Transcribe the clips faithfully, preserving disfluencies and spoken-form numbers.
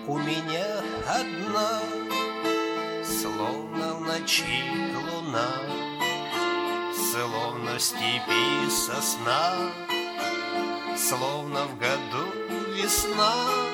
у меня одна, словно в ночи луна, словно в степи сосна, словно в году весна.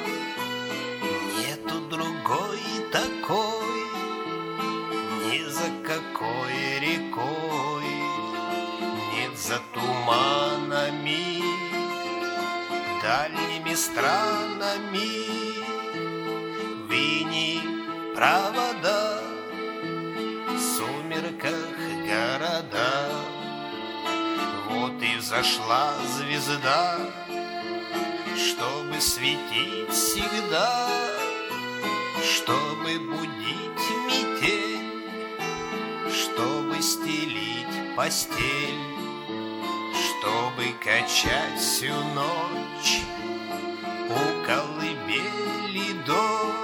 Нету другой такой, ни за какой рекой, нет за туманами, дальними странами. В иней провода, в сумерках города. Вот и взошла звезда, чтобы светить всегда, чтобы будить метель, чтобы стелить постель, чтобы качать всю ночь у колыбели дочь.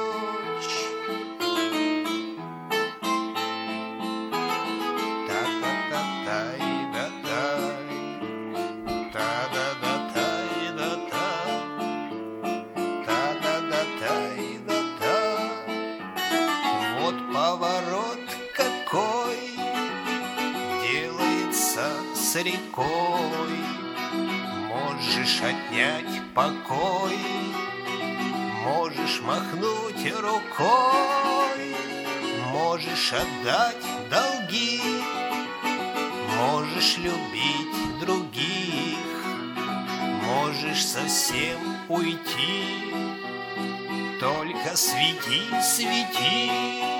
Поворот какой делается с рекой, можешь отнять покой, можешь махнуть рукой, можешь отдать долги, можешь любить других, можешь совсем уйти. Только свети, свети,